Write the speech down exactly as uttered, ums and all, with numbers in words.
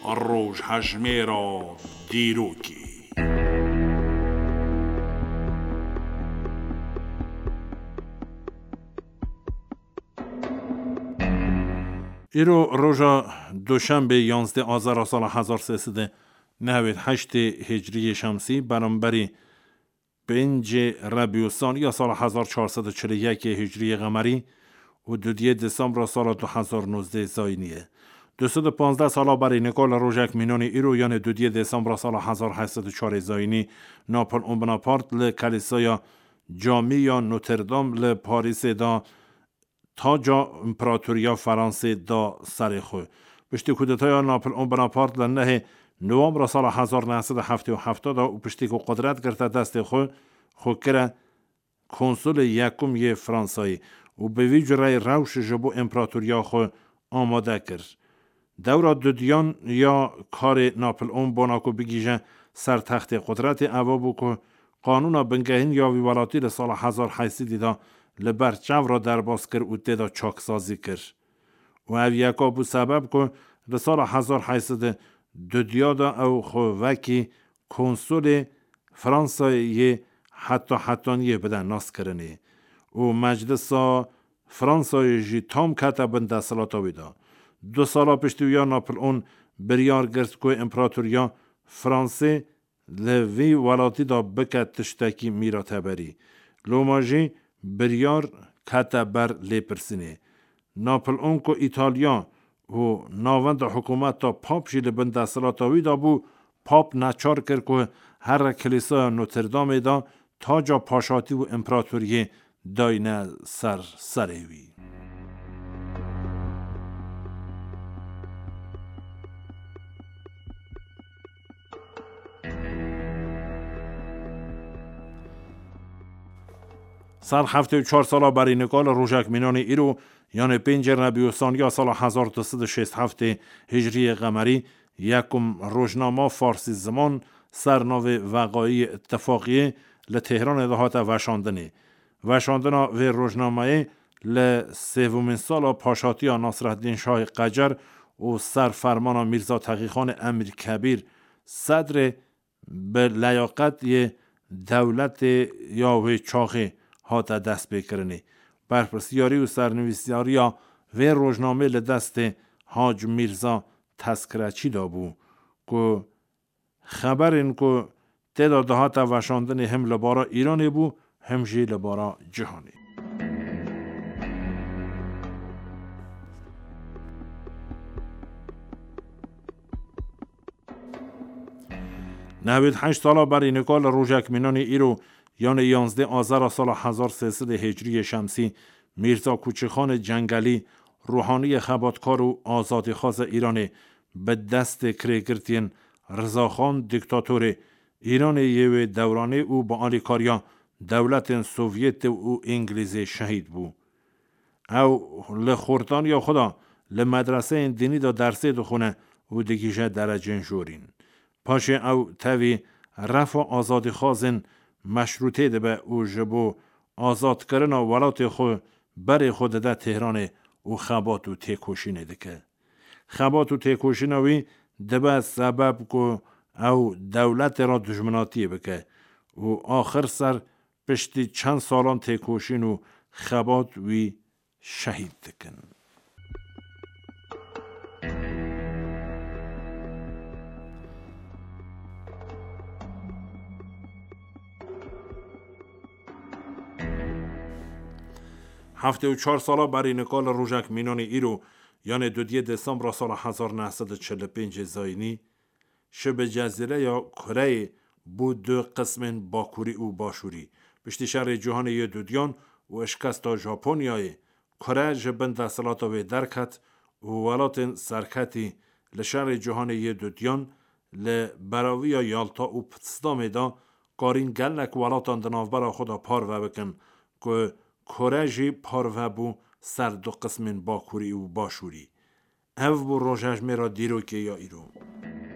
روش هجمه را دیروکی. ایرو روژا دوشنبه یانزده آذر سال هزار و سیصد و نود و هشت هجری شمسی برابر پنج ربیع الثانی سال هزار و چهارصد و چهل و یک هجری قمری و دو دسامبر سال دو هزار و نوزده زاینیه. دویست و پانزده سال برای نیکول روژک مینون ایرو یعنی دو دسامبر سال هزار و هشتصد و چهار زاینی ناپلئون بناپارت ل کلیسای جامی یا نوتردام ل پاریس دا تاجا امپراتوریا فرانسه دا سر خو. پشتی کودتای ناپلئون بناپارت ل نه نوامبر سال هزار و نهصد و هفتاد و هفت و پشتی که قدرت گرفته دست خو خو کرد کنسول یکم ی فرانسایی و به ویجرای روش جبو امپراتوریا خو آماده کرد. دورا دودیان یا کار ناپلئون باناکو بگیجه سر تخت قدرت اوابو که قانون بنگهین یا ویوالاتی ل سال هزار و هشتصد دا لبرچو را در باز کرد و دیدا چاکسازی کرد. و اویکا بو سبب که ل سال هزار و هشتصد دودیادا او خوکی کنسول فرانسایی حتی حتانیه بدن ناس کرنه و مجلس فرانسایی جی تام کتا بنده سلاتاوی دا. دو سالا پشتویا ناپلئون بریار گرد که امپراتوریا فرانسه لوی ولاتی دا بکت تشتکی میرا تبری. لوماجی بریار کتا بر لیپرسینه. ناپلئون که ایتالیا و ناوند حکومت تا پاپ جی لبنده سلاتاوی دا بو پاپ نچار کرد که هر کلیسا نوتردام دا تاجا پاشاتی و امپراتوری داینه سر سروی. سر هفته و چهار سالا برای نیکول روژک مینون ایرو یعنی پنج ربیع الثانی سال هزار و دویست و شصت و هفت هجری قمری یکم روزنامه فارسی زمان سرناو وقایع اتفاقیه ل تهران دهات وشاندنه. وشاندنا و روزنامه ل سومین سال پاشاتی ناصرالدین شاه قجر و سرفرمان میرزا تقی خان امیر کبیر صدر به لیاقت دولت یاوه چاخه هات دست بکرنه. برپرسیاری و سرنویسیاری و روزنامه ل دست حاج میرزا تذکرچی دا بو که خبر این که تعداد دهات وشاندن هم لبارا ایرانی بو هم جی لبارا جهانی. نود و هشت سالا برای نیکول روژک مینون ایرو یعنی یانزده آذر سال هزار و سیصد هجری شمسی میرزا کوچخان جنگلی روحانی خباتکار و آزادی خواز ایرانی به دست کریگرتین رضاخان دیکتاتور ایران یه دورانه او با آلیکاریا دولت سوویت و انگلیزی شهید بو. او لخوردان یا خدا لمدرسه دینی دا درسه دو خونه و دیگیشه درجه جورین. پاشه او تاوی رفع آزادی خوازن مشروطه ده به او جبو آزاد کرن و ولات خو بر خود ده تهران و خبات و تیکوشینه دکه. خبات و تیکوشینوی ده به سبب که او دولت را دشمناتی بکه و آخر سر پشتی چند سالان تیکوشین و خبات وی شهید دکن. هفته و چهار سالا برای نیکول روژک مینون ایرو یعنی دو دسامبر سال هزار و نهصد و چهل و پنج زاینی شب جزیره یا کره بود دو قسم باکوری و باشوری پشتی شهر جهان ی دودیان و اشکست ژاپنیای کره جبند اصلات و درکت و ولات سرکتی لشهر جهان ی دودیان لبراوی یالتا و پتسدام دا قارین گلک ولاتان دنافبر خدا پار و بکن که کره جی پار و بو سر دو قسم باکوری و باشوری او بو روژش میرا دیرو که یا ایرو.